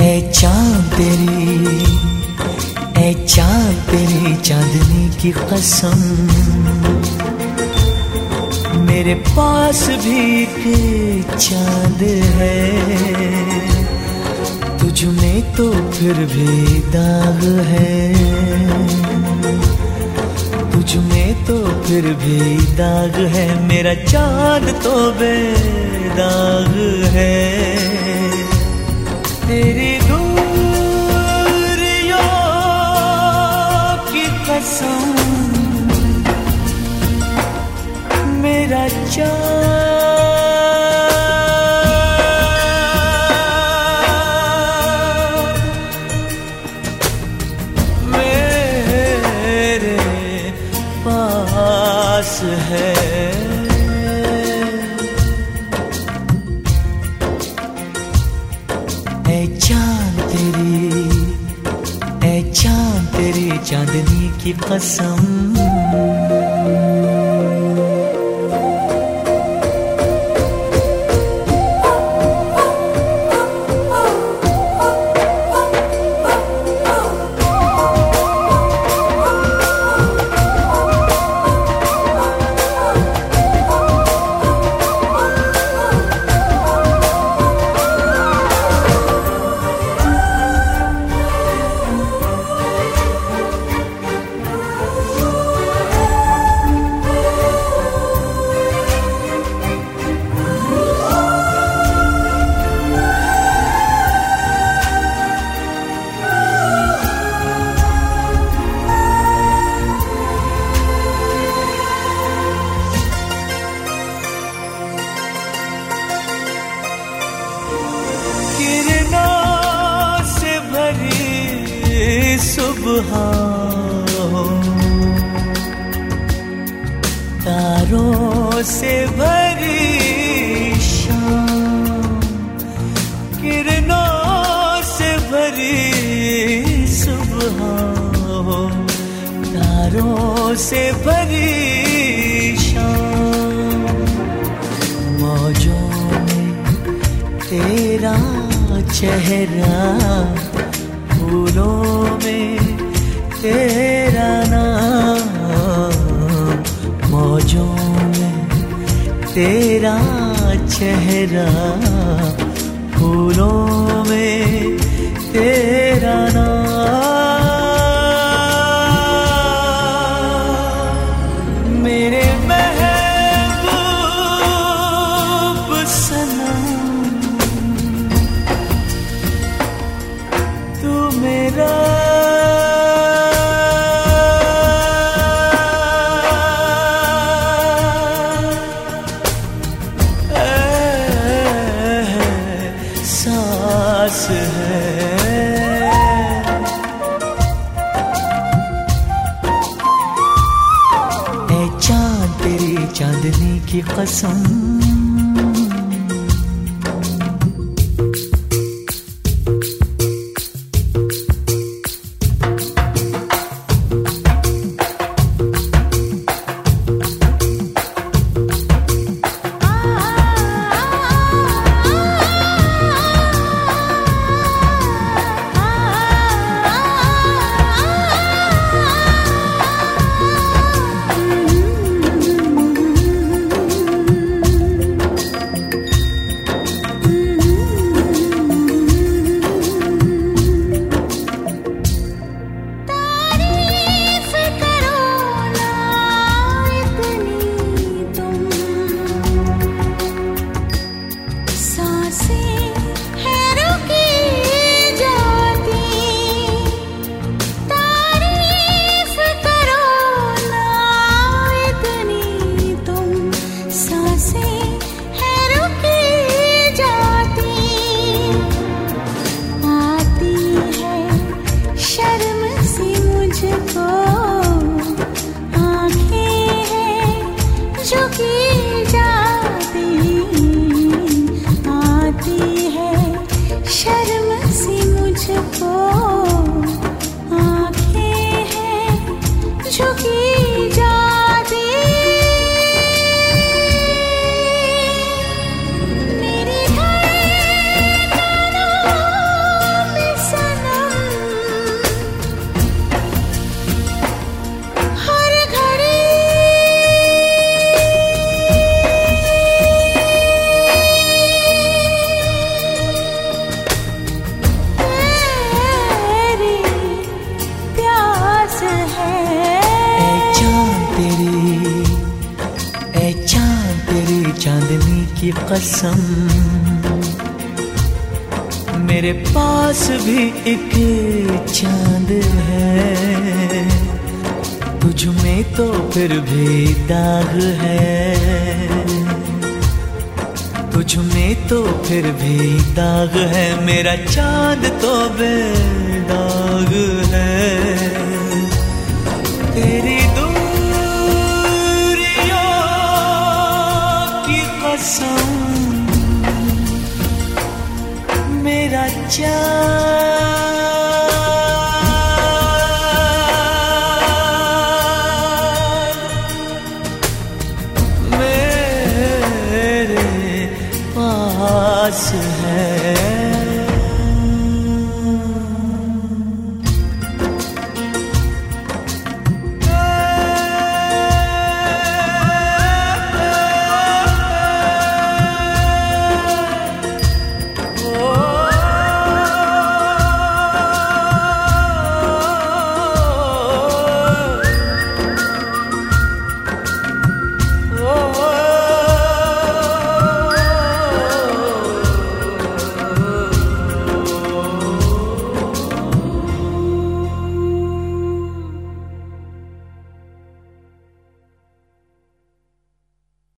ऐ चाँद तेरी चांदनी की कसम, मेरे पास भी एक चाँद है, तुझ में तो फिर भी दाग है, तुझ में तो फिर भी दाग है, मेरा चाँद तो बेदाग है। तेरी दूरियों की कसम, मेरा चाँद मेरे पास है। ऐ चाँद तेरी चांदनी की कसम। सुबह तारों से भरी शाम, किरणों से भरी सुबह, तारों से भरी शाम, मौजों में तेरा चेहरा, फूलों में तेरा नाम, मौजों में तेरा चेहरा, फूलों में तेरा नाम, मेरे महबूब सनम, तू मेरा एहसास है। ऐ चाँद तेरी चांदनी की कसम। चांदनी की कसम, मेरे पास भी एक चांद है, तुझ में तो फिर भी दाग है, तुझ में तो फिर भी दाग है, मेरा चांद तो बेदाग है। तेरी दूरियों की कसम, मेरा चांद मेरे पास है।